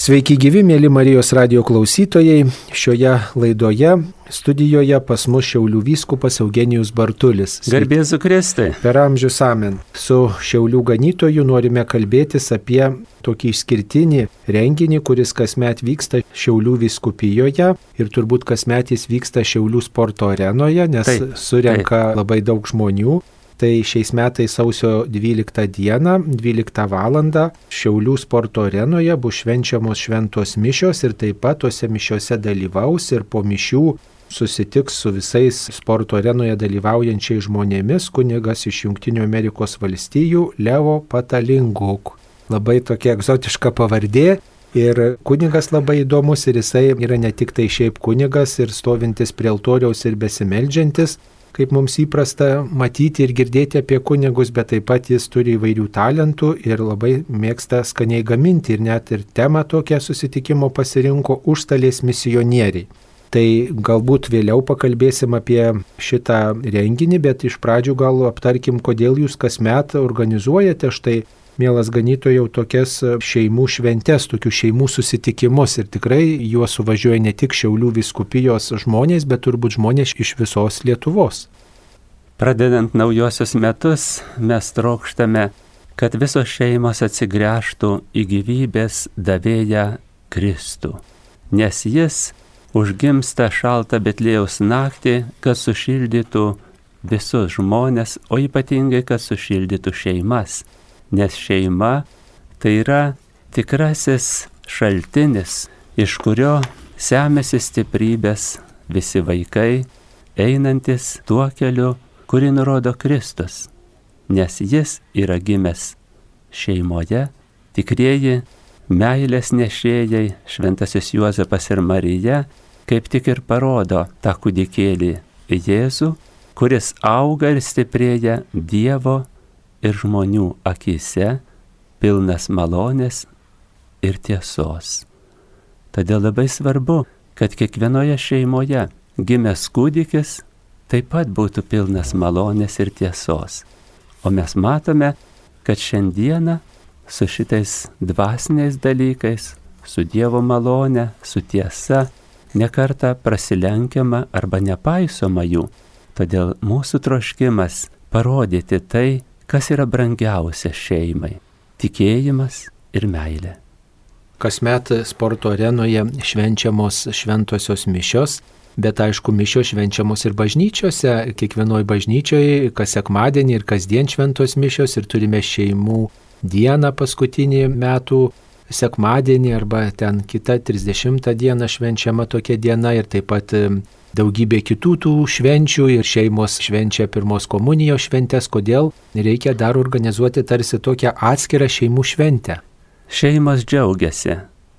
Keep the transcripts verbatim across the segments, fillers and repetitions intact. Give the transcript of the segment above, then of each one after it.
Sveiki gyvi, mėly Marijos radijo klausytojai. Šioje laidoje studijoje pas mus Šiaulių vyskupas Eugenijus Bartulis. Garbė Jėzui Kristui. Per amžius amen. Su Šiaulių ganytoju norime kalbėtis apie tokį išskirtinį renginį, kuris kasmet vyksta Šiaulių vyskupijoje ir turbūt kasmet jis vyksta Šiaulių sporto arenoje, nes taip, surenka taip. labai daug žmonių. Tai šiais metais sausio dvyliktą dieną, dvyliktą valandą Šiaulių sporto arenoje bus švenčiamos šventos mišios ir taip pat tose mišiose dalyvaus ir po mišių susitiks su visais sporto arenoje dalyvaujančiais žmonėmis kunigas iš Jungtinių Amerikos valstijų Leo Patalinguk. Labai tokia egzotiška pavardė ir kunigas labai įdomus ir jisai yra ne tik tai šiaip kunigas ir stovintis prie altoriaus ir besimeldžiantis, kaip mums įprasta matyti ir girdėti apie kunigus, bet taip pat jis turi įvairių talentų ir labai mėgsta skaniai gaminti ir net ir temą tokią susitikimo pasirinko užstalės misionieriai. Tai galbūt vėliau pakalbėsim apie šitą renginį, bet iš pradžių gal aptarkim, kodėl jūs kasmet organizuojate štai, mielas ganytojau, tokias šeimų šventes, tokius šeimų susitikimus ir tikrai juos suvažiuoja ne tik Šiaulių vyskupijos žmonės, bet turbūt žmonės iš visos Lietuvos. Pradedant naujosius metus, mes trokštame, kad visos šeimos atsigręžtų į gyvybės davėją Kristų, nes jis užgimsta šaltą Betliejaus naktį, kad sušildytų visus žmonės, o ypatingai, kad sušildytų šeimas. Nes šeima tai yra tikrasis šaltinis, iš kurio semiasi stiprybės visi vaikai, einantis tuo keliu, kurį nurodo Kristus. Nes jis yra gimęs šeimoje, tikrieji meilės nešėjai, šventasis Juozapas ir Marija, kaip tik ir parodo tą kūdikėlį Jėzų, kuris auga ir stiprėja Dievo ir žmonių akyse, pilnas malonės ir tiesos. Todėl labai svarbu, kad kiekvienoje šeimoje gimęs kūdikis taip pat būtų pilnas malonės ir tiesos. O mes matome, kad šiandieną su šitais dvasiniais dalykais, su Dievo malone, su tiesa, nekartą prasilenkiama arba nepaisoma jų. Todėl mūsų troškimas parodyti tai, kas yra brangiausia šeimai - tikėjimas ir meilė. Kasmet sporto arenoje švenčiamos šventosios mišios, bet aišku, mišios švenčiamos ir bažnyčiose, kiekvienoje bažnyčioje, kas sekmadienį ir kasdien šventos mišios ir turime šeimų dieną paskutinį metų sekmadienį arba ten kita trisdešimtą dieną švenčiama tokia diena ir taip pat daugybė kitų tų švenčių ir šeimos švenčia pirmos komunijos šventės, kodėl reikia dar organizuoti tarsi tokią atskirą šeimų šventę. Šeimos džiaugiasi,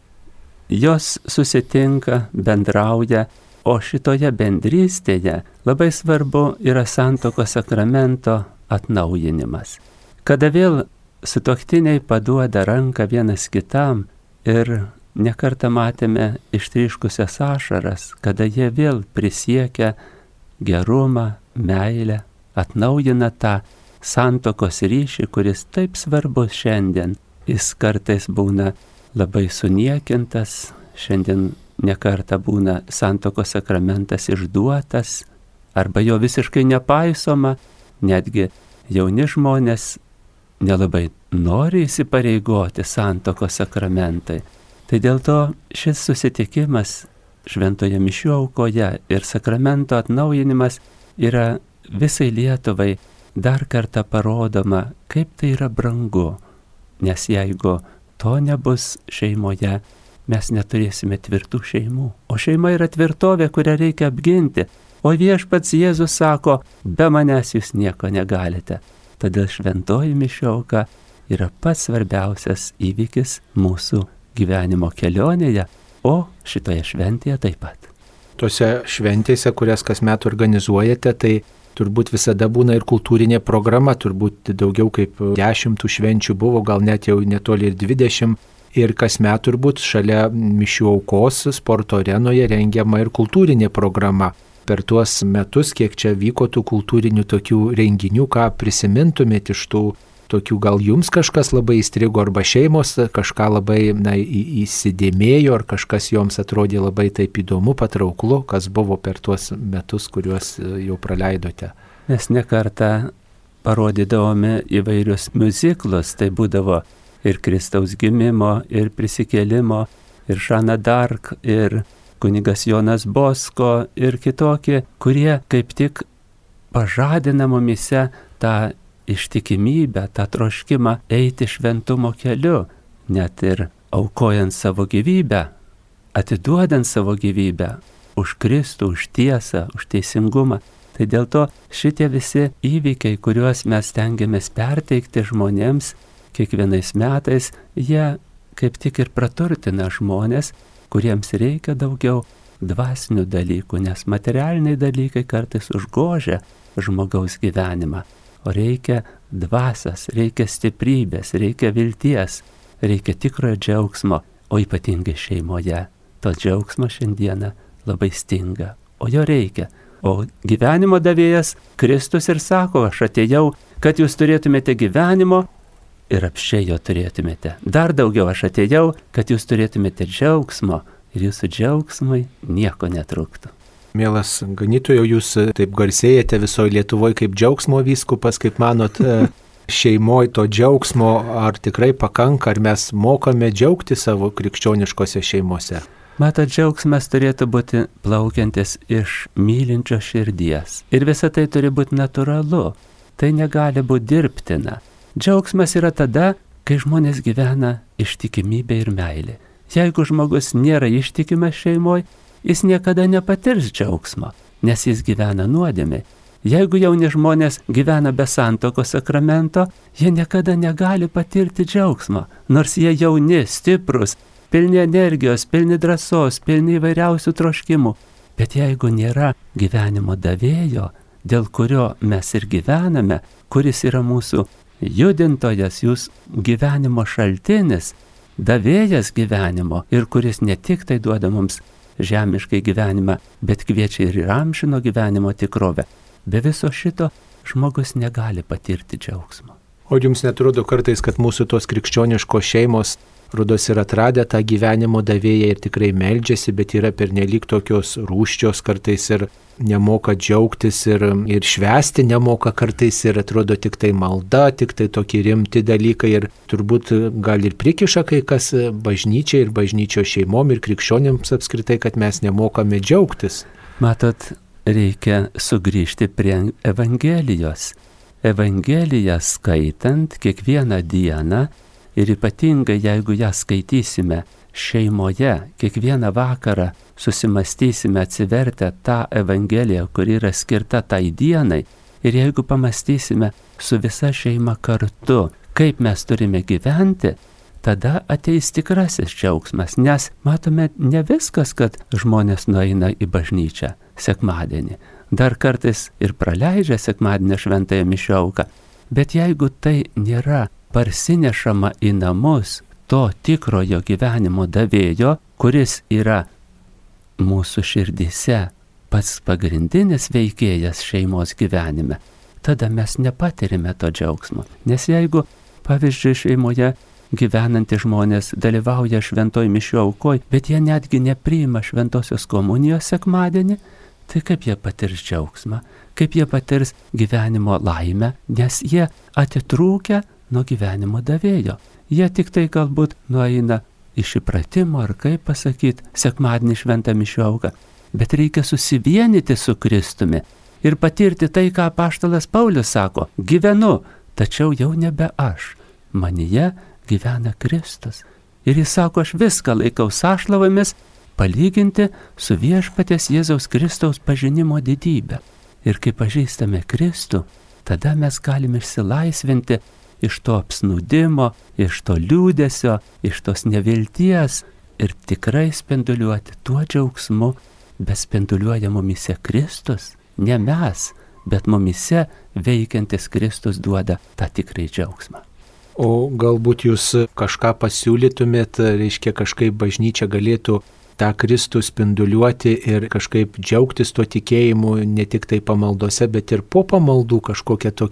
jos susitinka, bendrauja, o šitoje bendrystėje labai svarbu yra santuokos sakramento atnaujinimas. Kada vėl sutuoktiniai paduoda ranką vienas kitam ir nekartą matėme ištryškusias ašaras, kada jie vėl prisiekia gerumą, meilę, atnaujina tą santuokos ryšį, kuris taip svarbus šiandien. Jis kartais būna labai suniekintas, šiandien nekartą būna santuokos sakramentas išduotas, arba jo visiškai nepaisoma, netgi jauni žmonės nelabai nori įsipareigoti santuokos sakramentai. Tai dėl to šis susitikimas šventoje mišių aukoje ir sakramento atnaujinimas yra visai Lietuvai dar kartą parodoma, kaip tai yra brangu. Nes jeigu to nebus šeimoje, mes neturėsime tvirtų šeimų. O šeima yra tvirtovė, kurią reikia apginti. O viešpats Jėzus sako, be manęs jūs nieko negalite. Todėl šventoji mišių auka yra pats svarbiausias įvykis mūsų gyvenimo kelionėje, o šitoje šventėje taip pat. Tose šventėse, kurias kasmet organizuojate, tai turbūt visada būna ir kultūrinė programa, turbūt daugiau kaip dešimtų švenčių buvo, gal net jau netoli ir dvidešimt. Ir kasmet turbūt šalia mišių aukos sporto arenoje rengiama ir kultūrinė programa. Per tuos metus, kiek čia vyko tų kultūrinių tokių renginių, ką prisimintumėte iš tų tokių gal jums kažkas labai įstrigo, arba šeimos kažką labai na, įsidėmėjo, ar kažkas joms atrodė labai taip įdomu, patrauklu, kas buvo per tuos metus, kuriuos jau praleidote? Mes nekartą parodydavome įvairius miuziklus, tai būdavo ir Kristaus gimimo, ir prisikėlimo, ir Žana d'Arc, ir kunigas Jonas Bosko, ir kitokie, kurie kaip tik pažadina mumise tą ištikimybę, tą troškimą eiti šventumo keliu, net ir aukojant savo gyvybę, atiduodant savo gyvybę už Kristų, už tiesą, už teisingumą. Tai dėl to šitie visi įvykiai, kuriuos mes stengiamės perteikti žmonėms kiekvienais metais, jie kaip tik ir praturtina žmonės, kuriems reikia daugiau dvasinių dalykų, nes materialiniai dalykai kartais užgožia žmogaus gyvenimą. O reikia dvasios, reikia stiprybės, reikia vilties, reikia tikrojo džiaugsmo, o ypatingai šeimoje. To džiaugsmo šiandieną labai stinga, o jo reikia. O gyvenimo davėjas Kristus ir sako, aš atėjau, kad jūs turėtumėte gyvenimo ir apsčiai jo turėtumėte. Dar daugiau aš atėjau, kad jūs turėtumėte džiaugsmo ir jūsų džiaugsmai nieko netruktų. Mielas ganytojo, jūs taip garsėjate visoje Lietuvoje kaip džiaugsmo vyskupas, kaip manot, šeimoje to džiaugsmo ar tikrai pakanka, ar mes mokame džiaugti savo krikščioniškose šeimose? Matot, džiaugsmas turėtų būti plaukiantis iš mylinčio širdies. Ir visa tai turi būti natūralu. Tai negali būti dirbtina. Džiaugsmas yra tada, kai žmonės gyvena ištikimybė ir meilė. Jeigu žmogus nėra ištikimas šeimoje, jis niekada nepatirs džiaugsmo, nes jis gyvena nuodėmėj. Jeigu jauni žmonės gyvena be santuokos sakramento, jie niekada negali patirti džiaugsmo, nors jie jauni, stiprus, pilni energijos, pilni drąsos, pilni įvairiausių troškimų. Bet jeigu nėra gyvenimo davėjo, dėl kurio mes ir gyvename, kuris yra mūsų judintojas, jūsų gyvenimo šaltinis, davėjas gyvenimo ir kuris ne tik tai duoda mums žemiškai gyvenimą, bet kviečia ir amžino gyvenimo tikrovę. Be viso šito žmogus negali patirti džiaugsmo. O jums netrodo kartais, kad mūsų tos krikščioniškos šeimos rodos ir atradę tą gyvenimo davėją ir tikrai meldžiasi, bet yra pernelyg tokios rūsčios kartais ir nemoka džiaugtis ir, ir švęsti nemoka kartais ir atrodo tik tai malda, tik tai tokie rimti dalykai ir turbūt gal ir prikiša kai kas bažnyčiai ir bažnyčio šeimom ir krikščionėms apskritai, kad mes nemokame džiaugtis. Matot, reikia sugrįžti prie Evangelijos. Evangeliją skaitant kiekvieną dieną ir ypatingai jeigu ją skaitysime šeimoje, kiekvieną vakarą susimastysime atsivertę tą Evangeliją, kuri yra skirta tai dienai, ir jeigu pamastysime su visa šeima kartu, kaip mes turime gyventi, tada ateis tikrasis džiaugsmas, nes matome ne viskas, kad žmonės nueina į bažnyčią sekmadienį. Dar kartais ir praleidžia sekmadienio šventąją mišių auką, bet jeigu tai nėra parsinešama į namus to tikrojo gyvenimo davėjo, kuris yra mūsų širdyse pats pagrindinis veikėjas šeimos gyvenime, tada mes nepatirime to džiaugsmo. Nes jeigu, pavyzdžiui, šeimoje gyvenantys žmonės dalyvauja šventoj mišių aukoj, bet jie netgi nepriima šventosios komunijos sekmadienį, tai kaip jie patirs džiaugsmą, kaip jie patirs gyvenimo laimę, nes jie atitrūkę nuo gyvenimo davėjo. Jie tik tai galbūt nueina iš įpratimo, ar kaip pasakyti, sekmadienį šventą mišių auką. Bet reikia susivienyti su Kristumi ir patirti tai, ką apaštalas Paulius sako. Gyvenu, tačiau jau nebe aš. Manyje gyvena Kristus. Ir jis sako, aš viską laikau sąšlavomis palyginti su viešpaties Jėzaus Kristaus pažinimo didybę. Ir kai pažįstame Kristų, tada mes galime išsilaisvinti iš to apsnūdimo, iš to liūdesio, iš tos nevilties ir tikrai spinduliuoti tuo džiaugsmu, bet spinduliuoja mumise Kristus, ne mes, bet mumise veikiantis Kristus duoda tą tikrai džiaugsmą. O galbūt jūs kažką pasiūlytumėt, reiškia kažkaip bažnyčia galėtų tą Kristų spinduliuoti ir kažkaip džiaugtis tuo tikėjimu, ne tik tai pamaldose, bet ir po pamaldų kažkokia tokia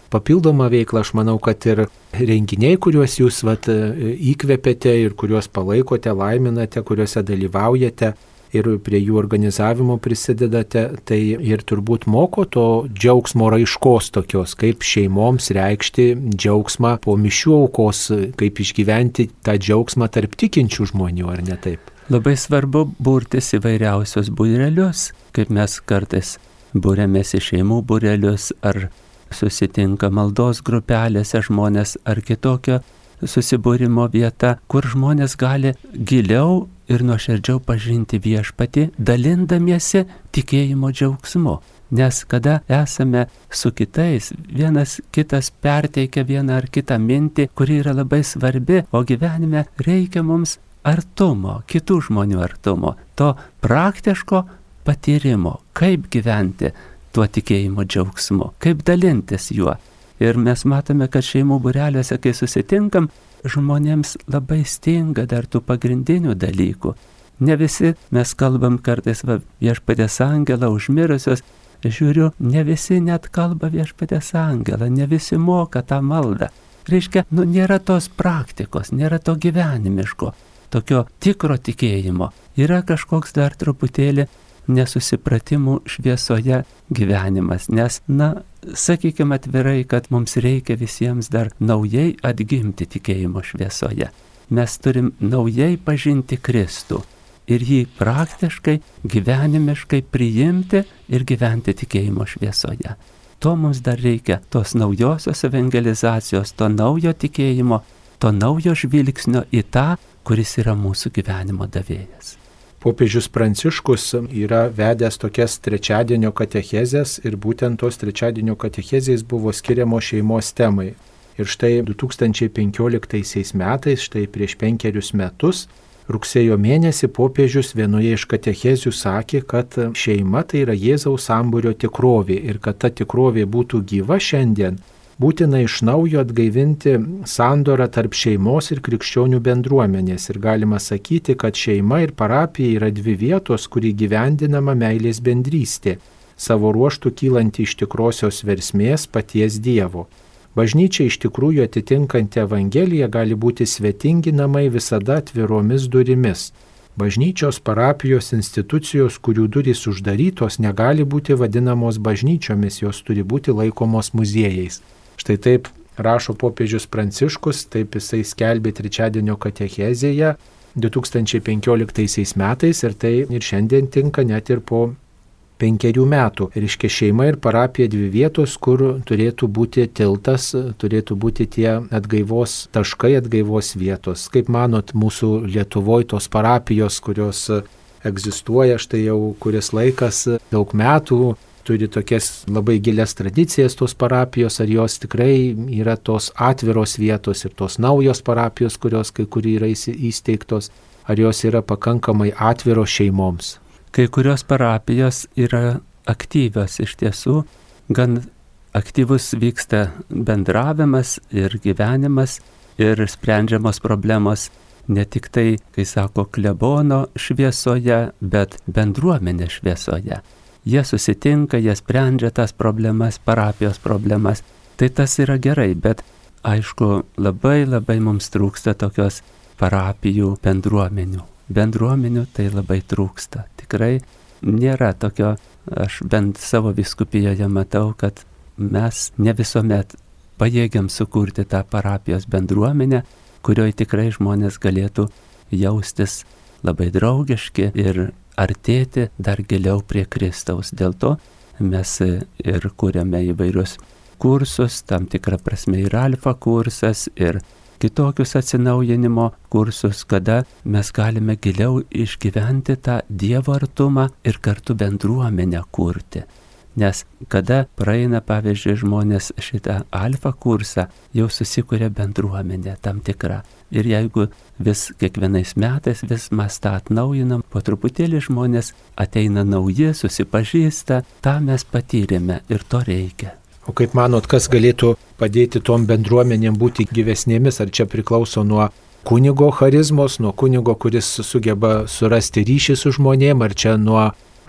papildomą veiklą, aš manau, kad ir renginiai, kuriuos jūs vat, įkvėpėte ir kuriuos palaikote, laiminate, kuriuose dalyvaujate ir prie jų organizavimo prisidedate, tai ir turbūt moko to džiaugsmo raiškos tokios, kaip šeimoms reikšti džiaugsmą po mišių aukos, kaip išgyventi tą džiaugsmą tarp tikinčių žmonių, ar ne taip? Labai svarbu burtis įvairiausius būrelius, kaip mes kartais būrėmės į šeimų būrelius, ar susitinka maldos grupelėse žmonės, ar kitokio susibūrimo vieta, kur žmonės gali giliau ir nuoširdžiau pažinti viešpatį, dalindamiesi tikėjimo džiaugsmu. Nes kada esame su kitais, vienas kitas perteikia vieną ar kitą mintį, kuri yra labai svarbi, o gyvenime reikia mums artumo, kitų žmonių artumo, to praktiško patyrimo, kaip gyventi tuo tikėjimo džiaugsmu, kaip dalintis juo. Ir mes matome, kad šeimų būreliuose, kai susitinkam, žmonėms labai stinga dar tų pagrindinių dalykų. Ne visi, mes kalbam kartais va, viešpaties angelą užmirusios, žiūriu, ne visi net kalba viešpaties angelą, ne visi moka tą maldą. Reiškia, nu nėra tos praktikos, nėra to gyvenimiško, tokio tikro tikėjimo. Yra kažkoks dar truputėlį nesusipratimų šviesoje gyvenimas, nes, na, sakykime atvirai, kad mums reikia visiems dar naujai atgimti tikėjimo šviesoje. Mes turim naujai pažinti Kristų ir jį praktiškai, gyvenimiškai priimti ir gyventi tikėjimo šviesoje. To mums dar reikia, tos naujosios evangelizacijos, to naujo tikėjimo, to naujo žvilgsnio į tą, kuris yra mūsų gyvenimo davėjas. Popiežius Pranciškus yra vedęs tokias trečiadienio katechezės ir būtent tos trečiadienio katechezės buvo skiriamos šeimos temai. Ir štai du tūkstančiai penkioliktaisiais metais, štai prieš penkerius metus, rugsėjo mėnesį popiežius vienoje iš katechezių sakė, kad šeima tai yra Jėzaus sambūrio tikrovė ir kad ta tikrovė būtų gyva šiandien, būtina iš naujo atgaivinti sandorą tarp šeimos ir krikščionių bendruomenės. Ir galima sakyti, kad šeima ir parapija yra dvi vietos, kur įgyvendinama meilės bendrystė, savo ruožtų kylanti iš tikrosios versmės paties Dievo. Bažnyčia iš tikrųjų atitinkanti Evangeliją gali būti svetingi namai visada atviromis durimis. Bažnyčios, parapijos, institucijos, kurių durys uždarytos, negali būti vadinamos bažnyčiomis, jos turi būti laikomos muziejais. Štai taip rašo popiežius Pranciškus, taip jisai skelbė trečiadienio katechezėje du tūkstančiai penkioliktaisiais metais ir tai ir šiandien tinka net ir po penkerių metų. Reiškia, šeima ir parapija dvi vietos, kur turėtų būti tiltas, turėtų būti tie atgaivos taškai, atgaivos vietos. Kaip manot, mūsų Lietuvoje tos parapijos, kurios egzistuoja štai jau kuris laikas, daug metų, turi tokias labai gilias tradicijas tos parapijos, ar jos tikrai yra tos atviros vietos ir tos naujos parapijos, kurios kai kur yra įsteigtos, ar jos yra pakankamai atviros šeimoms? Kai kurios parapijos yra aktyvios iš tiesų, gan aktyvus vyksta bendravimas ir gyvenimas ir sprendžiamos problemos ne tik tai, kai sako, klebono šviesoje, bet bendruomenės šviesoje. Jie susitinka, jie sprendžia tas problemas, parapijos problemas. Tai tas yra gerai, bet aišku, labai labai mums trūksta tokios parapijų bendruomenių. Bendruomenių tai labai trūksta. Tikrai nėra tokio, aš bent savo vyskupijoje matau, kad mes ne visuomet pajėgiam sukurti tą parapijos bendruomenę, kurioje tikrai žmonės galėtų jaustis labai draugiški ir artėti dar giliau prie Kristaus. Dėl to mes ir kūrėme įvairius kursus, tam tikrą prasme ir alfa kursas, ir kitokius atsinaujinimo kursus, kada mes galime giliau išgyventi tą Dievo artumą ir kartu bendruomenę kurti. Nes kada praeina, pavyzdžiui, žmonės šitą alfa kursą, jau susikuria bendruomenė tam tikra. Ir jeigu vis kiekvienais metais vis mes tą atnaujinam, po truputėlį žmonės ateina nauji, susipažįsta, tą mes patyrėme ir to reikia. O kaip manot, kas galėtų padėti tom bendruomenėm būti gyvesnėmis? Ar čia priklauso nuo kunigo charizmos, nuo kunigo, kuris sugeba surasti ryšį su žmonėm, ar čia nuo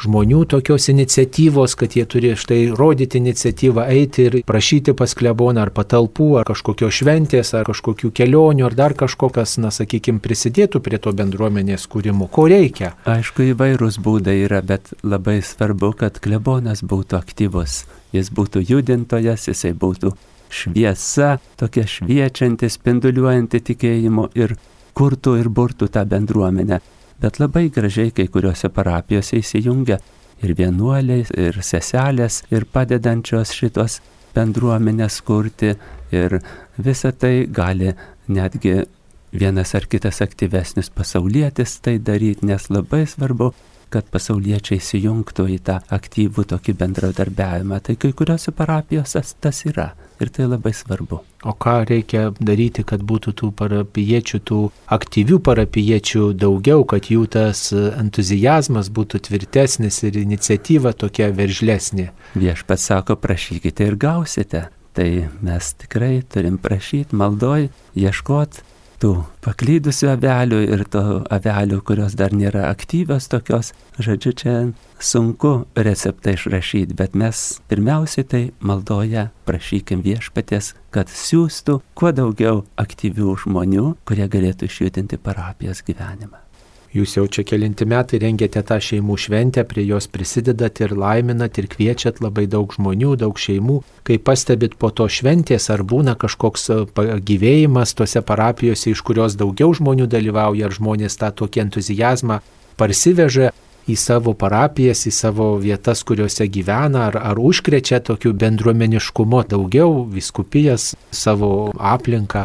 žmonių tokios iniciatyvos, kad jie turi štai rodyti iniciatyvą, eiti ir prašyti pas kleboną ar patalpų, ar kažkokios šventės, ar kažkokių kelionių, ar dar kažkokias, na, sakykime, prisidėtų prie to bendruomenės kūrimo. Ko reikia? Aišku, įvairūs būdai yra, bet labai svarbu, kad klebonas būtų aktyvus. Jis būtų judintojas, jisai būtų šviesa, tokia šviečianti, spinduliuojanti tikėjimu ir kurtų ir burtų tą bendruomenę. Bet labai gražiai kai kuriuose parapijose įsijungia ir vienuoliai, ir seselės, ir padedančios šitos bendruomenės kurti. Ir visą tai gali netgi vienas ar kitas aktyvesnis pasaulietis tai daryti, nes labai svarbu, kad pasauliečiai įsijungtų į tą aktyvų tokį bendradarbiavimą. Tai kai kuriuose parapijose tas yra ir tai labai svarbu. O ką reikia daryti, kad būtų tų parapijiečių, tų aktyvių parapijiečių daugiau, kad jų tas entuzijazmas būtų tvirtesnis ir iniciatyva tokia veržlesnė? Viešpats sako, prašykite ir gausite. Tai mes tikrai turim prašyti, maldoj, ieškoti tų paklydusių avelių ir to avelių, kurios dar nėra aktyvios tokios. Žodžiu, čia sunku receptą išrašyti, bet mes pirmiausiai tai maldoje prašykim viešpaties, kad siūstų kuo daugiau aktyvių žmonių, kurie galėtų išjudinti parapijos gyvenimą. Jūs jau čia kelinti metai rengiate tą šeimų šventę, prie jos prisidedat ir laiminat ir kviečiat labai daug žmonių, daug šeimų. Kai pastebit po to šventės, ar būna kažkoks gyvėjimas tose parapijose, iš kurios daugiau žmonių dalyvauja, ar žmonės tą tokį entuzijazmą parsiveža į savo parapijas, į savo vietas, kuriuose gyvena, ar, ar užkrečia tokiu bendruomeniškumu daugiau vyskupijas savo aplinką?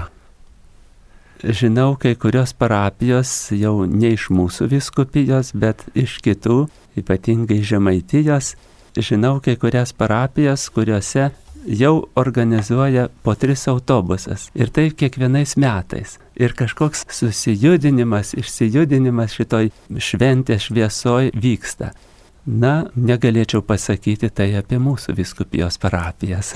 Žinau, kai kurios parapijos jau ne iš mūsų vyskupijos, bet iš kitų, ypatingai Žemaitijos. Žinau, kai kurias parapijas, kuriuose jau organizuoja po tris autobusas. Ir tai kiekvienais metais. Ir kažkoks susijudinimas, išsijudinimas šitoj šventės šviesoj vyksta. Na, negalėčiau pasakyti tai apie mūsų vyskupijos parapijas.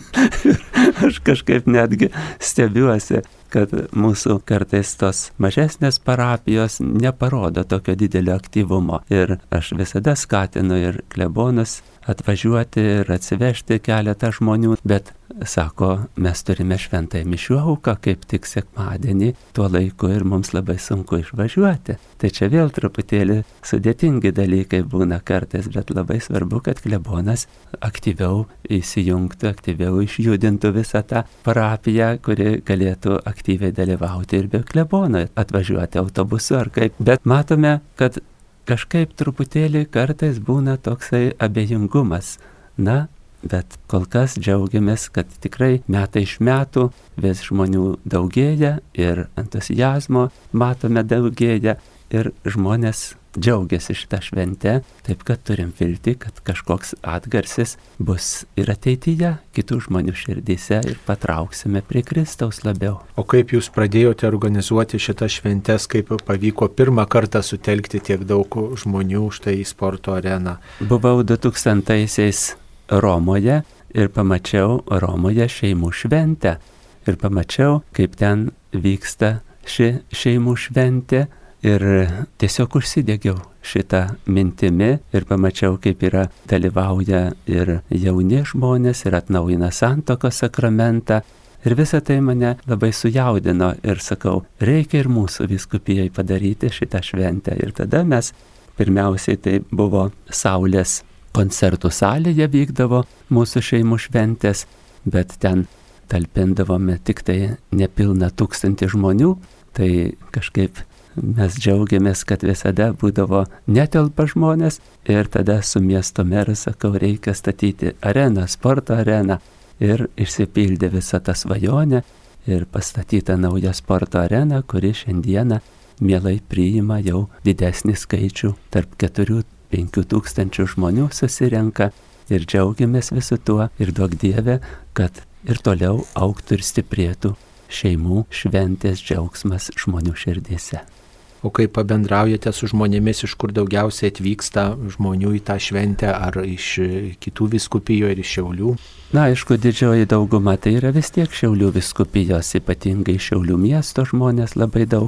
Aš kažkaip netgi stebiuosi, kad mūsų kartais tos mažesnės parapijos neparodo tokio didelio aktyvumo. Ir aš visada skatinu ir klebonus atvažiuoti ir atsivežti keletą žmonių, bet sako, mes turime šventąją mišių auką kaip tik sekmadienį, tuo laiku ir mums labai sunku išvažiuoti. Tai čia vėl truputėlį sudėtingi dalykai būna kartais, bet labai svarbu, kad klebonas aktyviau įsijungtų, aktyviau išjudintų visą tą parapiją, kuri galėtų aktyviai dalyvauti ir be klebono atvažiuoti autobusu ar kaip. Bet matome, kad kažkaip truputėlį kartais būna toksai abejingumas. Na, bet kol kas džiaugiamės, kad tikrai metai iš metų vis žmonių daugėja ir entuzijazmo matome daugėja ir žmonės džiaugiasi šitą šventę, taip kad turim viltį, kad kažkoks atgarsis bus ir ateityje kitų žmonių širdyse ir patrauksime prie Kristaus labiau. O kaip jūs pradėjote organizuoti šitas šventes, kaip pavyko pirmą kartą sutelkti tiek daug žmonių štai į sporto areną? Buvau du tūkstantaisiais Romoje ir pamačiau Romoje šeimų šventę ir pamačiau, kaip ten vyksta ši šeimų šventė. Ir tiesiog užsidegiau šitą mintimi ir pamačiau, kaip yra dalyvauja ir jauni žmonės ir atnaujina santuokos sakramentą. Ir visą tai mane labai sujaudino ir sakau, reikia ir mūsų vyskupijai padaryti šitą šventę. Ir tada mes, pirmiausiai tai buvo Saulės koncertų salėje vykdavo mūsų šeimų šventės, bet ten talpindavome tik tai nepilną tūkstantį žmonių, tai kažkaip mes džiaugiamės, kad visada būdavo netelpa žmonės ir tada su miesto meru sakau, reikia statyti areną, sporto areną ir išsipildė visą tą svajonę ir pastatyta nauja sporto arena, kuri šiandieną mielai priima jau didesnį skaičių, tarp keturių penkių tūkstančių žmonių susirenka ir džiaugiamės visu tuo ir duok Dieve, kad ir toliau augtų ir stiprėtų šeimų šventės džiaugsmas žmonių širdyse. O kaip pabendraujate su žmonėmis, iš kur daugiausiai atvyksta žmonių į tą šventę, ar iš kitų vyskupijų, ar iš Šiaulių? Na, aišku, didžioji dauguma tai yra vis tiek Šiaulių vyskupijos, ypatingai Šiaulių miesto žmonės labai daug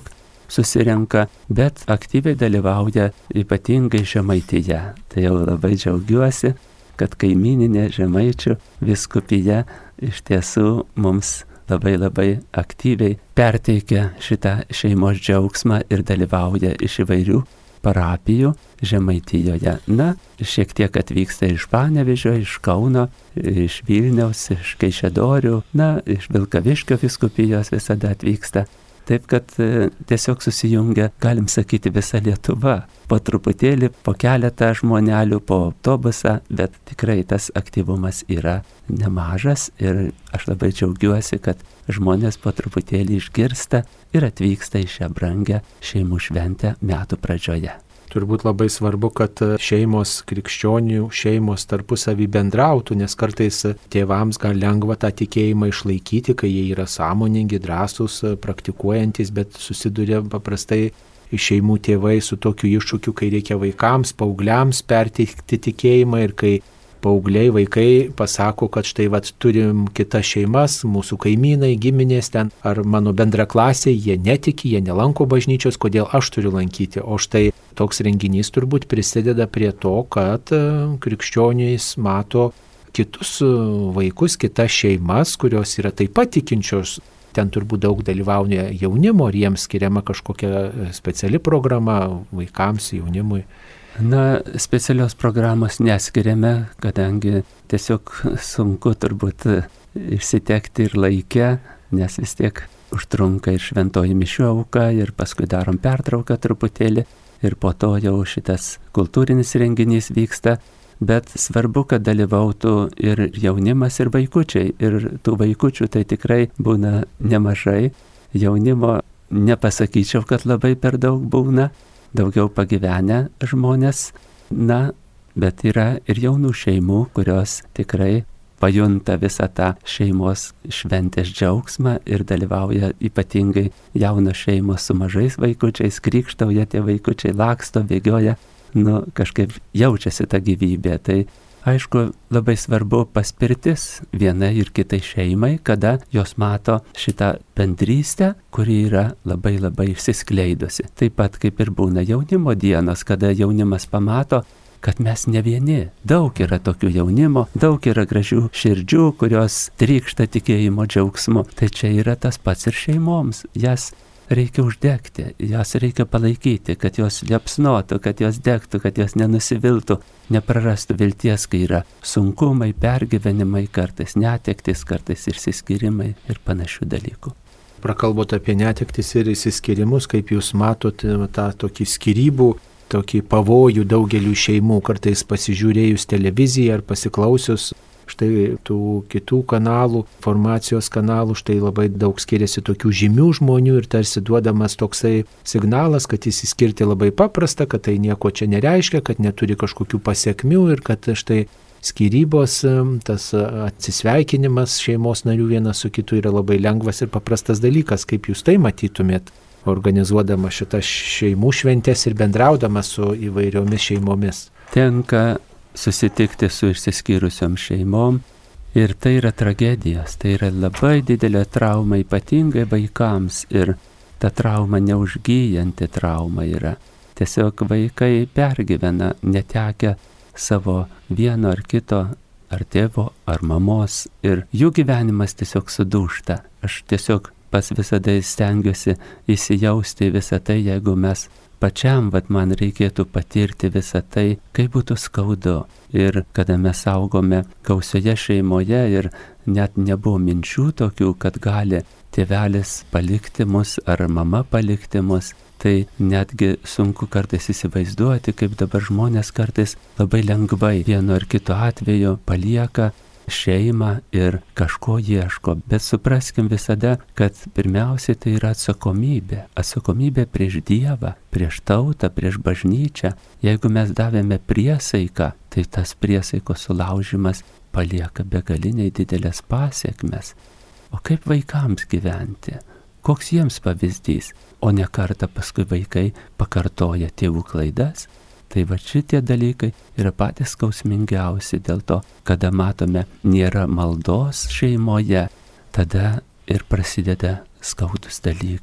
susirenka, bet aktyviai dalyvauja ypatingai Žemaitija. Tai jau labai džiaugiuosi, kad kaimininė Žemaičių vyskupija iš tiesų mums labai labai aktyviai perteikia šitą šeimos džiaugsmą ir dalyvauja iš įvairių parapijų Žemaitijoje. Na, šiek tiek atvyksta iš Panevėžio, iš Kauno, iš Vilniaus, iš Kaišiadorių, na, iš Vilkaviškio vyskupijos visada atvyksta. Taip, kad tiesiog susijungia, galim sakyti, visa Lietuva. Po truputėlį, po keletą žmonelių, po autobusą, bet tikrai tas aktyvumas yra nemažas ir aš labai džiaugiuosi, kad žmonės po truputėlį išgirsta ir atvyksta į šią brangę šeimų šventę metų pradžioje. Turbūt labai svarbu, kad šeimos, krikščionių šeimos tarpusavį bendrautų, nes kartais tėvams gal lengva tą tikėjimą išlaikyti, kai jie yra sąmoningi, drąsūs, praktikuojantis, bet susiduria paprastai šeimų tėvai su tokiu iššūkiu, kai reikia vaikams, paaugliams perteikti tikėjimą ir kai paaugliai, vaikai pasako, kad štai vat turim kitas šeimas, mūsų kaimynai, giminės ten, ar mano bendraklasiai, jie netiki, jie nelanko bažnyčios, kodėl aš turiu lankyti. O štai toks renginys turbūt prisideda prie to, kad krikščionys mato kitus vaikus, kitas šeimas, kurios yra taip pat tikinčios. Ten turbūt daug dalyvauja jaunimo ir jiems skiriama kažkokia speciali programa vaikams, jaunimui. Na, specialios programos neskiriame, kadangi tiesiog sunku turbūt išsitekti ir laike, nes vis tiek užtrunka ir šventoji mišių auka ir paskui darom pertrauką truputėlį ir po to jau šitas kultūrinis renginys vyksta, bet svarbu, kad dalyvautų ir jaunimas, ir vaikučiai. Ir tų vaikučių tai tikrai būna nemažai. Jaunimo nepasakyčiau, kad labai per daug būna. Daugiau pagyvenę žmonės, na, bet yra ir jaunų šeimų, kurios tikrai pajunta visą tą šeimos šventės džiaugsmą ir dalyvauja ypatingai jaunos šeimos su mažais vaikučiais, krykštauja tie vaikučiai, laksto, bėgioja, nu, kažkaip jaučiasi ta gyvybė. Tai aišku, labai svarbu paspirtis vienai ir kitai šeimai, kada jos mato šitą bendrystę, kuri yra labai labai išsiskleidusi. Taip pat kaip ir būna jaunimo dienos, kada jaunimas pamato, kad mes ne vieni. Daug yra tokių jaunimo, daug yra gražių širdžių, kurios trykšta tikėjimo džiaugsmu. Tai čia yra tas pats ir šeimoms. Jas reikia uždegti, jas reikia palaikyti, kad jos liepsnotų, kad jos degtų, kad jos nenusiviltų, neprarastų vilties, kai yra sunkumai, pergyvenimai, kartais netektis, kartais išsiskyrimai ir panašių dalykų. Prakalbot apie netektis ir išsiskyrimus, kaip jūs matote tą tokį skyrybų, tokį pavojų daugelių šeimų, kartais pasižiūrėjus televiziją ar pasiklausius štai tų kitų kanalų, informacijos kanalų, štai labai daug skiriasi tokių žymių žmonių ir tarsi duodamas toksai signalas, kad išsiskirti labai paprasta, kad tai nieko čia nereiškia, kad neturi kažkokių pasiekmių ir kad štai skyrybos, tas atsisveikinimas šeimos narių vienas su kitu yra labai lengvas ir paprastas dalykas. Kaip jūs tai matytumėt, organizuodama šitas šeimų šventes ir bendraudama su įvairiomis šeimomis? Tenka susitikti su išsiskyrusiom šeimom ir tai yra tragedijos, tai yra labai didelė trauma, ypatingai vaikams ir ta trauma neužgyjanti trauma yra. Tiesiog vaikai pergyvena netekę savo vieno ar kito, ar tėvo, ar mamos ir jų gyvenimas tiesiog sudūžta. Aš tiesiog pas visada stengiuosi įsijausti visą tai, jeigu mes pačiam, vat man reikėtų patirti visą tai, kaip būtų skaudu. Ir kada mes augome gausioje šeimoje ir net nebuvo minčių tokių, kad gali tėvelis palikti mus ar mama palikti mus, tai netgi sunku kartais įsivaizduoti, kaip dabar žmonės kartais labai lengvai vienu ar kitu atveju palieka šeimą ir kažko ieško, bet supraskim visada, kad pirmiausiai tai yra atsakomybė. Atsakomybė prieš Dievą, prieš tautą, prieš bažnyčią. Jeigu mes davėme priesaiką, tai tas priesaikos sulaužimas palieka begaliniai didelės pasiekmes. O kaip vaikams gyventi? Koks jiems pavyzdys? O ne kartą paskui vaikai pakartoja tėvų klaidas. Tai va šitie dalykai yra patys skausmingiausi dėl to, kada matome nėra maldos šeimoje, tada ir prasideda skaudus dalykai.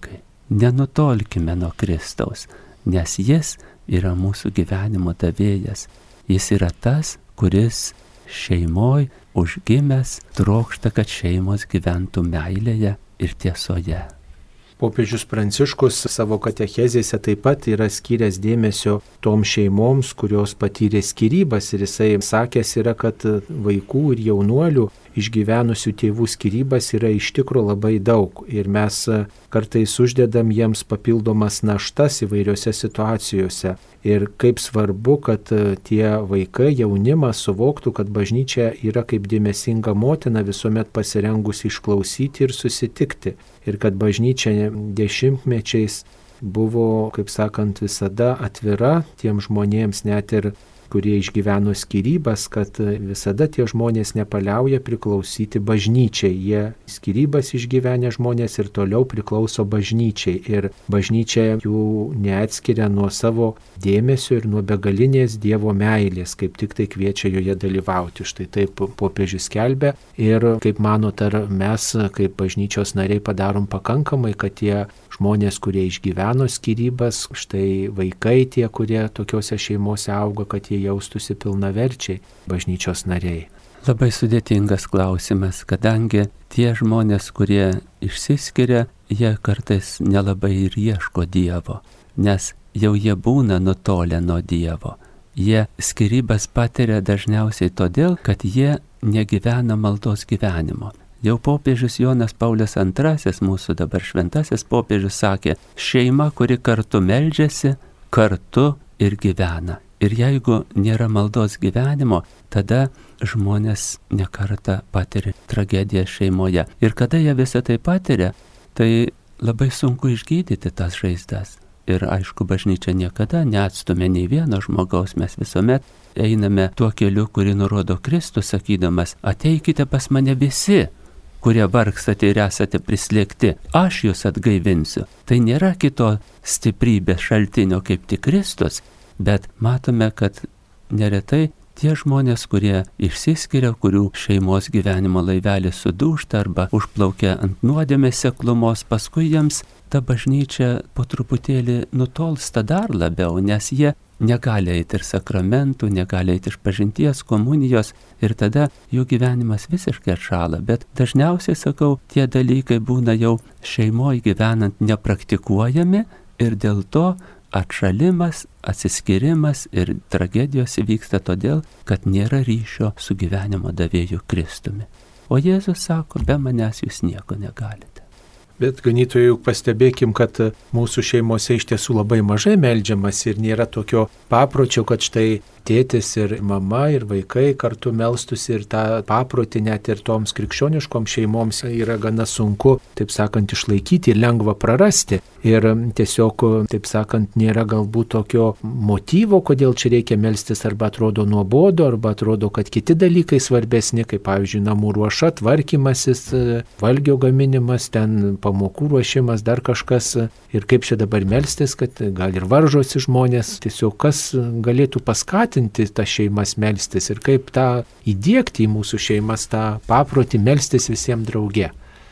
nenutolkime nuo Kristaus, nes jis yra mūsų gyvenimo davėjas. Jis yra tas, kuris šeimoje užgimęs trokšta, kad šeimos gyventų meilėje ir tiesoje. Popiežius Pranciškus savo katechezėse taip pat yra skyręs dėmesio toms šeimoms, kurios patyrė skyrybas, ir jisai sakęs yra, kad vaikų ir jaunuolių išgyvenusių tėvų skyrybas yra iš tikro labai daug ir mes kartais uždedam jiems papildomas naštas įvairiose situacijose. Ir kaip svarbu, kad tie vaikai, jaunimas suvoktų, kad bažnyčia yra kaip dėmesinga motina, visuomet pasirengusi išklausyti ir susitikti. Ir kad bažnyčia dešimtmečiais buvo, kaip sakant, visada atvira tiem žmonėms, net ir kurie išgyveno skyrybas, kad visada tie žmonės nepaliauja priklausyti bažnyčiai. Jie skyrybas išgyvenę žmonės ir toliau priklauso bažnyčiai. Ir bažnyčia jų neatskiria nuo savo dėmesio ir nuo begalinės Dievo meilės, kaip tik tai kviečia joje dalyvauti. Štai taip popiežius skelbia. Ir kaip manot, ar mes kaip bažnyčios nariai padarom pakankamai, kad tie žmonės, kurie išgyveno skyrybas, štai vaikai tie, kurie tokiuose šeimose auga, kad jie jaustųsi pilnaverčiai bažnyčios nariai? Labai sudėtingas klausimas, kadangi tie žmonės, kurie išsiskiria, jie kartais nelabai ir ieško Dievo, nes jau jie būna nutolę nuo Dievo. Jie skyrybas patiria dažniausiai todėl, kad jie negyvena maldos gyvenimo. Jau popiežius Jonas Paulius antrasis, mūsų dabar šventasis popiežius, sakė, šeima, kuri kartu meldžiasi, kartu ir gyvena. Ir jeigu nėra maldos gyvenimo, tada žmonės nekartą patiria tragediją šeimoje. Ir kada jie visą tai patiria, tai labai sunku išgydyti tas žaizdas. Ir aišku, bažnyčia niekada neatstumia nei vieno žmogaus, mes visuomet einame tuo keliu, kurį nurodo Kristus, sakydamas, ateikite pas mane visi, kurie vargstate ir esate prislėgti, aš jūs atgaivinsiu. Tai nėra kito stiprybės šaltinio kaip tik Kristus, bet matome, kad neretai tie žmonės, kurie išsiskiria, kurių šeimos gyvenimo laivelis sudūžta arba užplaukia ant nuodėmės seklumos, paskui jiems ta bažnyčia po truputėlį nutolsta dar labiau, nes jie negali eiti ir sakramentų, negali eiti iš pažinties, komunijos ir tada jų gyvenimas visiškai atšąla. Bet dažniausiai, sakau, tie dalykai būna jau šeimoje gyvenant nepraktikuojami ir dėl to atšalimas, atsiskyrimas ir tragedijos įvyksta todėl, kad nėra ryšio su gyvenimo davėju Kristumi. O Jėzus sako, be manęs jūs nieko negalite. Bet ganytojai, juk pastebėkim, kad mūsų šeimose iš tiesų labai mažai meldžiamas ir nėra tokio papročio, kad štai tėtis ir mama ir vaikai kartu melstusi ir tą paprotį net ir toms krikščioniškom šeimoms yra gana sunku, taip sakant, išlaikyti ir lengva prarasti. Ir tiesiog, taip sakant, nėra galbūt tokio motyvo, kodėl čia reikia melstis, arba atrodo nuobodu, arba atrodo, kad kiti dalykai svarbesni, kaip pavyzdžiui namų ruoša, tvarkymasis, valgio gaminimas, ten pamokų ruošimas, dar kažkas. Ir kaip čia dabar melstis, kad gal ir varžosi žmonės, tiesiog kas galėtų paskatinti tas šeimas melstis ir kaip tą įdiegti į mūsų šeimas tą paprotį melstis visiems drauge.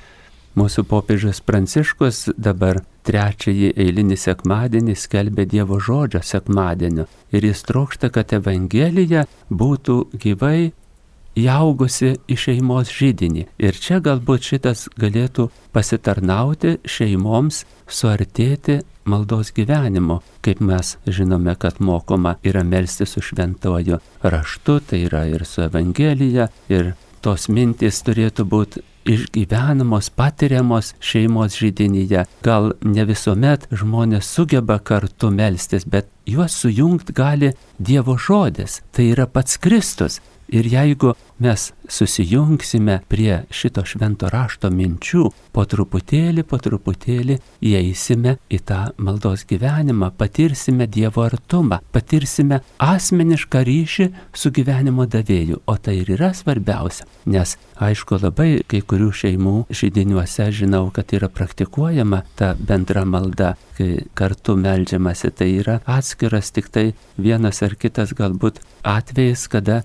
Mūsų popiežius Pranciškus dabar trečiąjį eilinį sekmadienį skelbė Dievo žodžio sekmadieniu ir jis trokšta, kad Evangelija būtų gyvai įaugusi į šeimos židinį. Ir čia galbūt šitas galėtų pasitarnauti šeimoms suartėti maldos gyvenimo, kaip mes žinome, kad mokoma yra melstis su šventuoju raštu, tai yra ir su Evangelija, ir tos mintys turėtų būti išgyvenamos, patiriamos šeimos židinyje. Gal ne visuomet žmonės sugeba kartu melstis, bet juos sujungt gali Dievo žodis, tai yra pats Kristus. Ir jeigu mes susijungsime prie šito švento rašto minčių, po truputėlį, po truputėlį įeisime į tą maldos gyvenimą, patirsime Dievo artumą, patirsime asmenišką ryšį su gyvenimo davėju, o tai ir yra svarbiausia. Nes, aišku, labai kai kurių šeimų židiniuose žinau, kad yra praktikuojama ta bendra malda, kai kartu meldžiamasi, tai yra atskiras tik tai vienas ar kitas galbūt atvejis, kada žmonės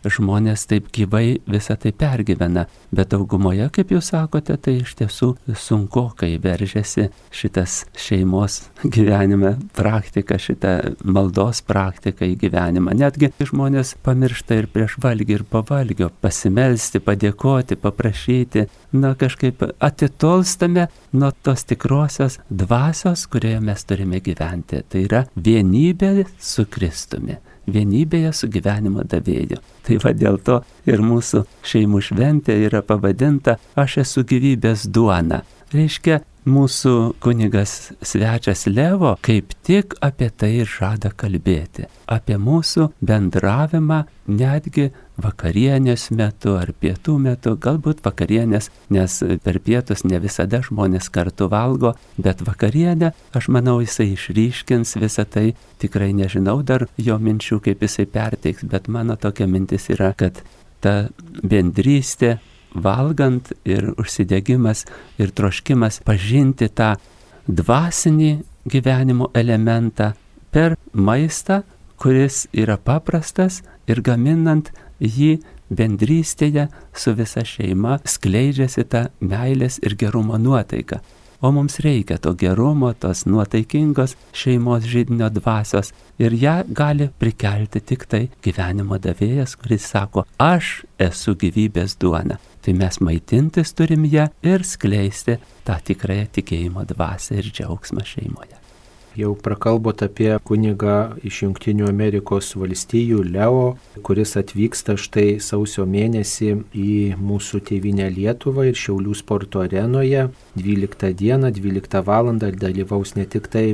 žmonės taip gyvai visą tai pergyvena. Bet daugumoje, kaip jūs sakote, tai iš tiesų sunku, kai veržiasi šitas šeimos gyvenime praktika, šita maldos praktika į gyvenimą. Netgi žmonės pamiršta ir prieš valgį, ir po valgio pasimelsti, padėkoti, paprašyti. Na, kažkaip atitolstame nuo tos tikrosios dvasios, kurioje mes turime gyventi. Tai yra vienybė su Kristumi. Vienybėje su gyvenimo davėju. Tai va dėl to ir mūsų šeimų šventė yra pavadinta Aš esu gyvybės duona. Reiškia, mūsų kunigas svečias Levo kaip tik apie tai ir žada kalbėti. Apie mūsų bendravimą netgi vakarienės metu ar pietų metu, galbūt vakarienės, nes per pietus ne visada žmonės kartu valgo, bet vakarienę, aš manau, jisai išryškins visą tai, tikrai nežinau dar jo minčių, kaip jisai perteiks, bet mano tokia mintis yra, kad ta bendrystė, valgant ir užsidegimas ir troškimas pažinti tą dvasinį gyvenimo elementą per maistą, kuris yra paprastas ir gaminant jį bendrystėje su visa šeima skleidžiasi ta meilės ir gerumo nuotaika. O mums reikia to gerumo, tos nuotaikingos šeimos židinio dvasios ir ją gali prikelti tik tai gyvenimo davėjas, kuris sako, aš esu gyvybės duona. Tai mes maitintis turim ją ir skleisti tą tikrąją tikėjimo dvasią ir džiaugsmą šeimoje. Jau prakalbot apie kunigą iš Jungtinių Amerikos valstijų Leo, kuris atvyksta štai sausio mėnesį į mūsų tėvynę Lietuvą ir Šiaulių sporto arenoje. dvyliktą dieną, dvyliktą valandą dalyvaus ne tik tai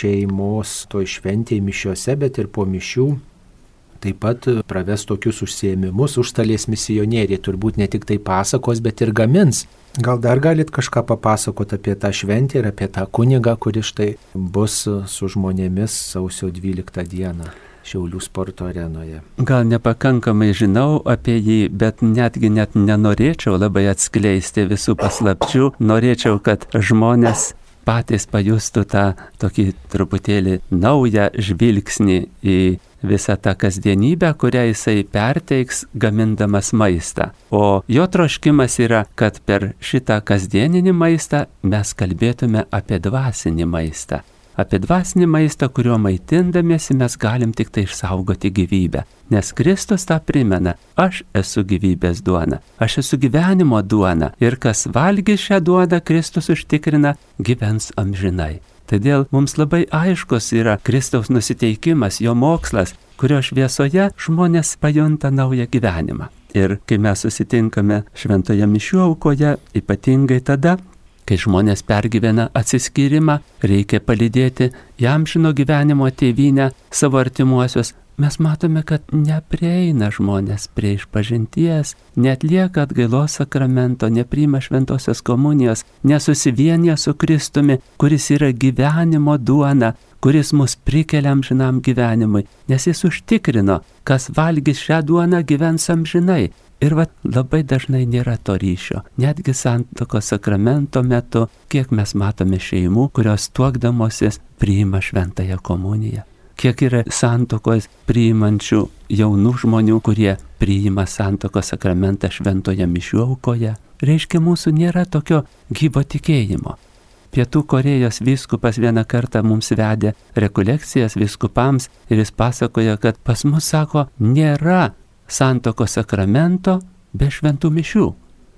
šeimos toj šventėj mišiose, bet ir po mišių. Taip pat praves tokius užsiėmimus, užstalės misionieriai, turbūt ne tik tai pasakos, bet ir gamins. Gal dar galit kažką papasakoti apie tą šventę ir apie tą kunigą, kuris štai bus su žmonėmis sausio dvyliktą dieną Šiaulių sporto arenoje? Gal nepakankamai žinau apie jį, bet netgi net nenorėčiau labai atskleisti visų paslapčių. Norėčiau, kad žmonės patys pajustų tą tokį truputėlį naują žvilgsnį į visą tą kasdienybę, kurią jisai perteiks gamindamas maistą. O jo troškimas yra, kad per šitą kasdieninį maistą mes kalbėtume apie dvasinį maistą. Apie dvasinį maistą, kuriuo maitindamiesi mes galim tik tai išsaugoti gyvybę. Nes Kristus tą primena, aš esu gyvybės duona, aš esu gyvenimo duona ir kas valgys šią duoną, Kristus užtikrina, gyvens amžinai. Todėl mums labai aiškus yra Kristaus nusiteikimas, jo mokslas, kurio šviesoje žmonės pajunta naują gyvenimą. Ir kai mes susitinkame šventoje mišių aukoje, ypatingai tada, kai žmonės pergyvena atsiskyrimą, reikia palydėti jam žino gyvenimo tėvynę, savo artimuosius, mes matome, kad neprieina žmonės prie išpažinties, neatlieka atgailos sakramento, nepriima šventosios komunijos, nesusivienyje su Kristumi, kuris yra gyvenimo duona, kuris mus prikelia amžinam gyvenimui, nes jis užtikrino, kas valgys šią duoną gyvens amžinai. Ir va, labai dažnai nėra to ryšio. Netgi santuokos sakramento metu, kiek mes matome šeimų, kurios tuokdamosis priima šventąją komuniją. Kiek yra santuokos priimančių jaunų žmonių, kurie priima santuokos sakramentą šventoje mišių aukoje. Reiškia, mūsų nėra tokio gyvo tikėjimo. Pietų Korėjos vyskupas vieną kartą mums vedė rekolekcijas vyskupams ir jis pasakoja, kad pas mus, sako, nėra santuokos sakramento be šventų mišių.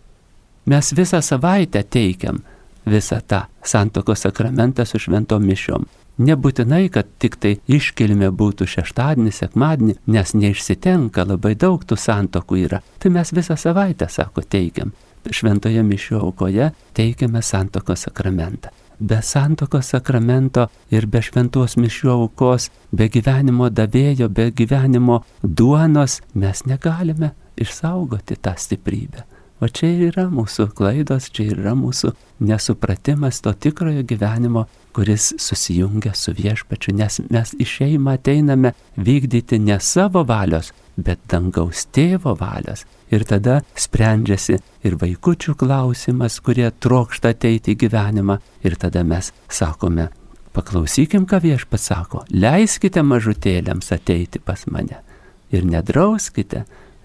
Mes visą savaitę teikiam visą tą santuokos sakramentą su šventom mišiom. Nebūtinai, kad tik tai iškilmė būtų šeštadienį, sekmadienį, nes neišsitenka, labai daug tų santuokų yra. Tai mes visą savaitę, sako, teikiam. Šventoje mišių aukoje teikiame santuokos sakramentą. Be santuokos sakramento ir be šventos mišių aukos, be gyvenimo davėjo, be gyvenimo duonos mes negalime išsaugoti tą stiprybę. O čia ir yra mūsų klaidos, čia ir yra mūsų nesupratimas to tikrojo gyvenimo, kuris susijungia su viešpačiu, nes mes į šeimą ateiname vykdyti ne savo valios, bet dangaus tėvo valios. Ir tada sprendžiasi ir vaikučių klausimas, kurie trokšta ateiti į gyvenimą. Ir tada mes sakome, paklausykim, ką viešpats sako, leiskite mažutėliams ateiti pas mane ir nedrauskite.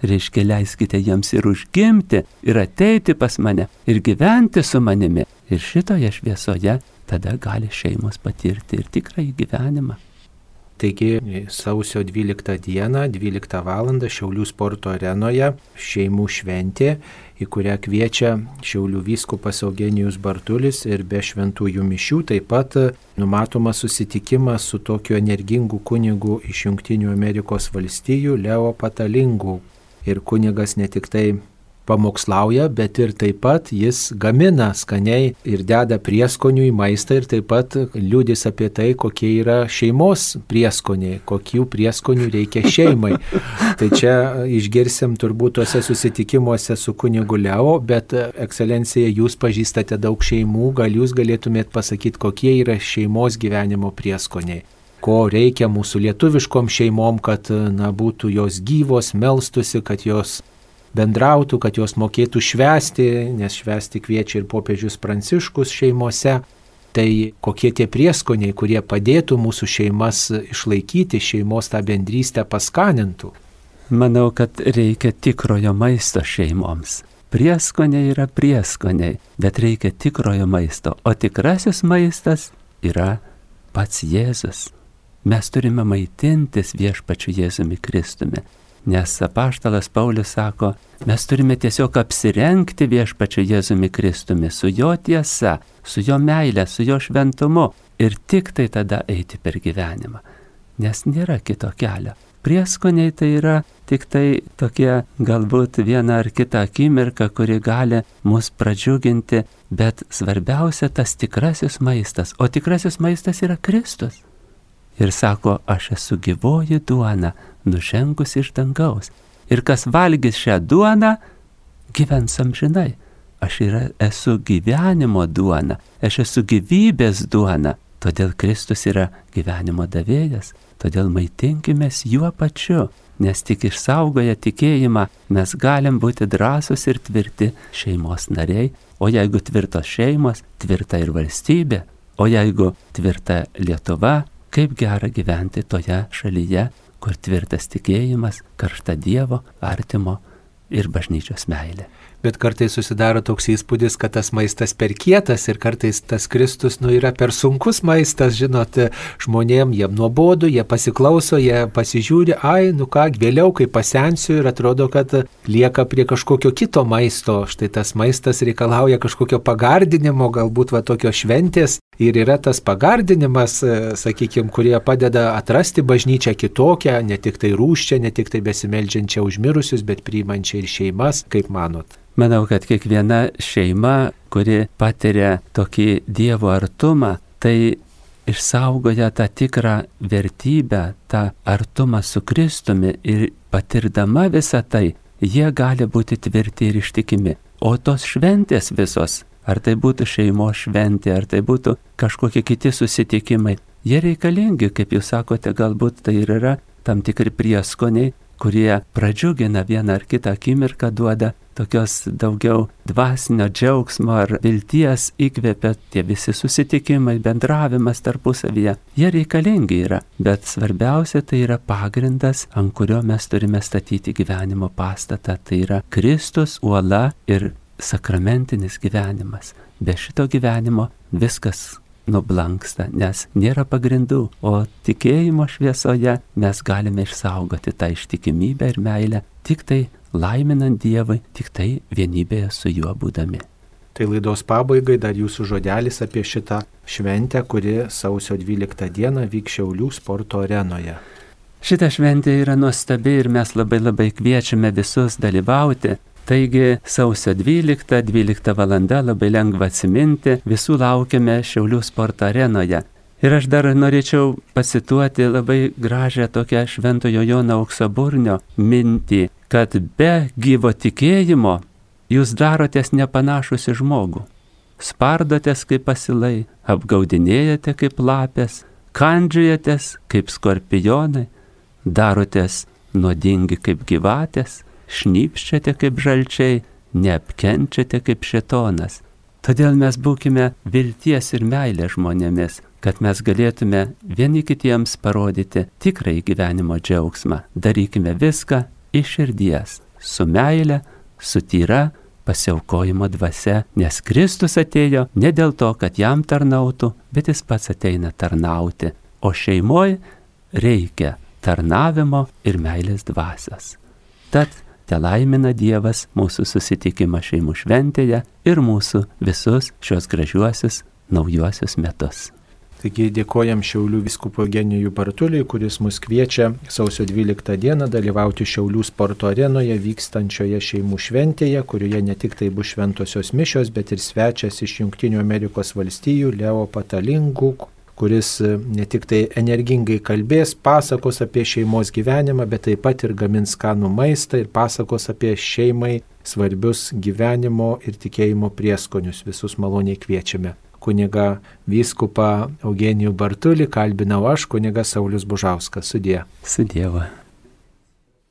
reiškia leiskite jiems ir užgimti, ir ateiti pas mane, ir gyventi su manimi. Ir šitoje šviesoje tada gali šeimos patirti ir tikrąjį gyvenimą. Taigi sausio dvyliktą dieną, dvyliktą valandą Šiaulių sporto arenoje šeimų šventė, į kurią kviečia Šiaulių vyskupas Eugenijus Bartulis, ir be šventųjų mišių taip pat numatomas susitikimas su tokiu energingu kunigu iš Jungtinių Amerikos valstijų Leo Patalingu. Ir kunigas ne tik tai pamokslauja, bet ir taip pat jis gamina skaniai ir deda prieskonių į maistą ir taip pat liudys apie tai, kokie yra šeimos prieskoniai, kokių prieskonių reikia šeimai. Tai čia išgirsim turbūt tuose susitikimuose su kunigu Leo, bet ekscelencija, jūs pažįstate daug šeimų, gal jūs galėtumėt pasakyti, kokie yra šeimos gyvenimo prieskoniai. Ko reikia mūsų lietuviškom šeimom, kad na, būtų jos gyvos, melstusi, kad jos bendrautų, kad jos mokėtų švęsti, nes švęsti kviečia ir popiežius Pranciškus šeimose. Tai kokie tie prieskoniai, kurie padėtų mūsų šeimas išlaikyti, šeimos tą bendrystę paskanintų? Manau, kad reikia tikrojo maisto šeimoms. Prieskoniai yra prieskoniai, bet reikia tikrojo maisto, o tikrasis maistas yra pats Jėzus. Mes turime maitintis viešpačiu Jėzumi Kristumi. Nes apaštalas Paulius sako, mes turime tiesiog apsirengti viešpačiu Jėzumi Kristumi, su jo tiesa, su jo meile, su jo šventumu ir tik tai tada eiti per gyvenimą. Nes nėra kito kelio. Prieskoniai tai yra tik tai tokie galbūt vieną ar kitą akimirką, kuri gali mus pradžiuginti, bet svarbiausia tas tikrasis maistas, o tikrasis maistas yra Kristus. Ir sako, aš esu gyvoji duona, nužengus iš dangaus. Ir kas valgys šią duoną, gyvens amžinai. Aš yra, esu gyvenimo duona, aš esu gyvybės duona. Todėl Kristus yra gyvenimo davėjas. Todėl maitinkimės juo pačiu, nes tik išsaugoję tikėjimą mes galim būti drąsūs ir tvirti šeimos nariai. O jeigu tvirtos šeimos, tvirta ir valstybė. O jeigu tvirta Lietuva, kaip gera gyventi toje šalyje, kur tvirtas tikėjimas, karšta Dievo, artimo ir bažnyčios meilė. Bet kartais susidaro toks įspūdis, kad tas maistas per kietas ir kartais tas Kristus nu, yra per sunkus maistas, žinot, žmonėm jiem nuobodu, jie pasiklauso, jie pasižiūri, ai, nu ką, vėliau, kai pasensiu ir atrodo, kad lieka prie kažkokio kito maisto. Štai tas maistas reikalauja kažkokio pagardinimo, galbūt va tokio šventės. Ir yra tas pagardinimas, sakykime, kurie padeda atrasti bažnyčią kitokią, ne tik tai rūščią, ne tik tai besimeldžiančią už mirusius, bet priimančią ir šeimas, kaip manot? Manau, kad kiekviena šeima, kuri patiria tokį Dievo artumą, tai išsaugoja tą tikrą vertybę, tą artumą su Kristumi ir patirdama visą tai, jie gali būti tvirti ir ištikimi. O tos šventės visos, ar tai būtų šeimos šventė, ar tai būtų kažkokie kiti susitikimai, jie reikalingi, kaip jūs sakote, galbūt tai ir yra tam tikri prieskoniai, kurie pradžiugina vieną ar kitą akimirką, duoda tokios daugiau dvasinio džiaugsmo ar vilties, įkvepia tie visi susitikimai, bendravimas tarpusavyje. Jie reikalingi yra, bet svarbiausia tai yra pagrindas, ant kurio mes turime statyti gyvenimo pastatą. Tai yra Kristus, uola ir sakramentinis gyvenimas. Be šito gyvenimo viskas nublanksta, nes nėra pagrindų, o tikėjimo šviesoje mes galime išsaugoti tą ištikimybę ir meilę tik tai laiminant Dievui, tik tai vienybėje su juo būdami. Tai laidos pabaigai dar jūsų žodelis apie šitą šventę, kuri sausio dvyliktą dieną vyks Šiaulių sporto arenoje. Šita šventė yra nuostabi ir mes labai labai kviečiame visus dalyvauti. Taigi sausio dvyliktą, dvyliktą valanda labai lengva atsiminti, visų laukiame Šiaulių sporto arenoje. Ir aš dar norėčiau pacituoti labai gražią tokią Šventojo Jono Auksaburnio mintį, kad be gyvo tikėjimo jūs darotės nepanašus į žmogų. Spardotės kaip asilai, apgaudinėjate kaip lapės, kandžiojatės kaip skorpionai, darotės nuodingi kaip gyvatės, šnypščiate kaip žalčiai, neapkenčiate kaip šėtonas. Todėl mes būkime vilties ir meilės žmonėmis, kad mes galėtume vieni kitiems parodyti tikrąjį gyvenimo džiaugsmą. Darykime viską iš širdies, su meile, su tyra pasiaukojimo dvasia, nes Kristus atėjo ne dėl to, kad jam tarnautų, bet jis pats ateina tarnauti. O šeimoje reikia tarnavimo ir meilės dvasios. Tad te laimina Dievas mūsų susitikimą šeimų šventėje ir mūsų visus šios gražiuosius naujuosius metus. Taigi dėkojam Šiaulių vyskupo Eugenijui Bartuliui, kuris mus kviečia sausio dvyliktą dieną dalyvauti Šiaulių sporto arenoje vykstančioje šeimų šventėje, kurioje ne tik tai bus šventosios mišios, bet ir svečias iš Jungtinių Amerikos valstijų Leo Patalingų, kuris ne tik tai energingai kalbės, pasakos apie šeimos gyvenimą, bet taip pat ir gamins skanų maistą ir pasakos apie šeimai svarbius gyvenimo ir tikėjimo prieskonius. Visus maloniai kviečiame. Kuniga vyskupą Eugenijų Bartulį kalbinau aš, kunigas Saulius Bužauskas. Sudie. Su Dievu.